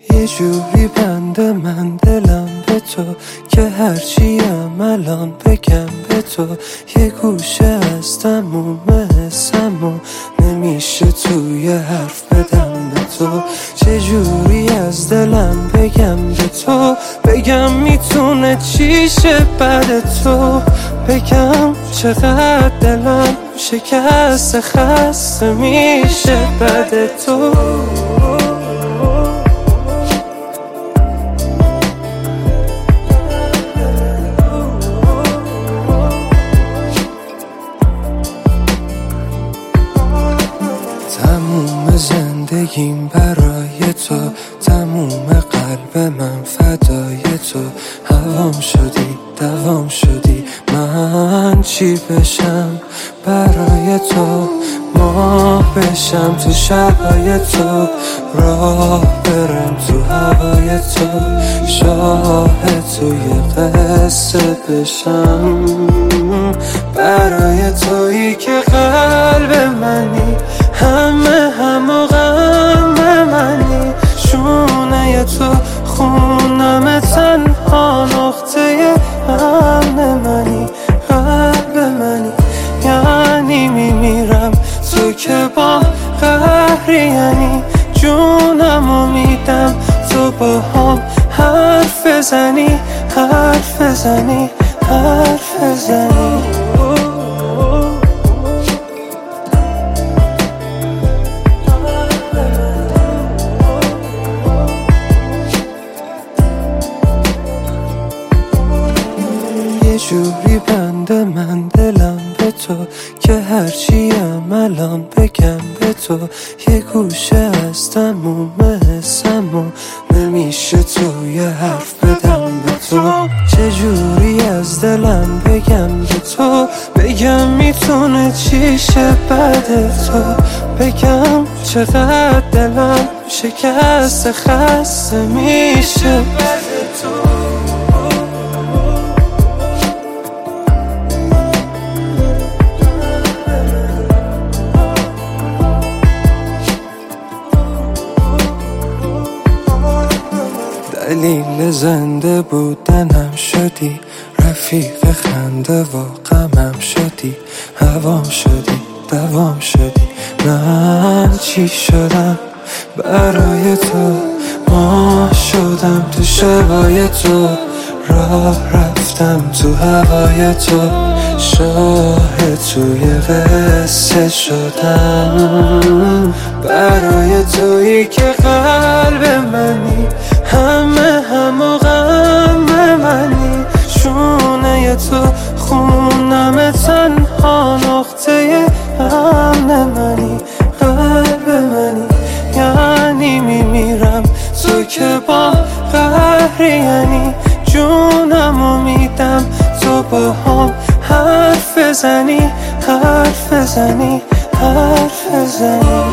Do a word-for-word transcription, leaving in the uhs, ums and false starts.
یه جوری بنده من دلم به تو که هرچیم الان بگم به تو، یه گوشه از تموم حسمو نمیشه توی حرف بدم به تو. چجوری از دلم بگم به تو، بگم میتونه چی شه بعد تو، بگم چقدر دلم شکست خسته میشه بعد تو. تموم زندگیم برای تو، تموم قلب من فدای تو. هوام شدی دوام شدی، من چی بشم برای تو، ماه بشم تو شبای تو، راه برم تو هوای تو، شاهد توی قصه بشم برای تویی که قلب منی، همه هم و غم منی، شونه تو خونم تنها نقطه امن منی، قلب منی، یعنی میمیرم تو که با قهری، یعنی جونمو میدم تو با هم حرف بزنی حرف بزنی حرف بزنی. یه جوری بنده من دلم به تو که هرچیم الان بگم به تو، یه گوشه از تموم حسمو نمیشه توی حرف بدم به تو. چجوری از دلم بگم به تو، بگم میتونه چی شه بعد تو، بگم چقدر دلم شکست خسته میشه بعد تو. دلیل زنده بودنم شدی، رفیق خنده و غمم شدی، هوام شدی دوام شدی، من چی شدم برای تو، ماه شدم تو شبای تو، راه رفتم تو هوای تو، شاهد توی قصه شدم برای تویی که قلب منی، همه هم و غم منی، شونه تو خونم تنها نقطه امن منی، قلب منی، یعنی میمیرم تو که با قهری، یعنی جونمو میدم تو با هم حرف بزنی حرف بزنی حرف بزنی.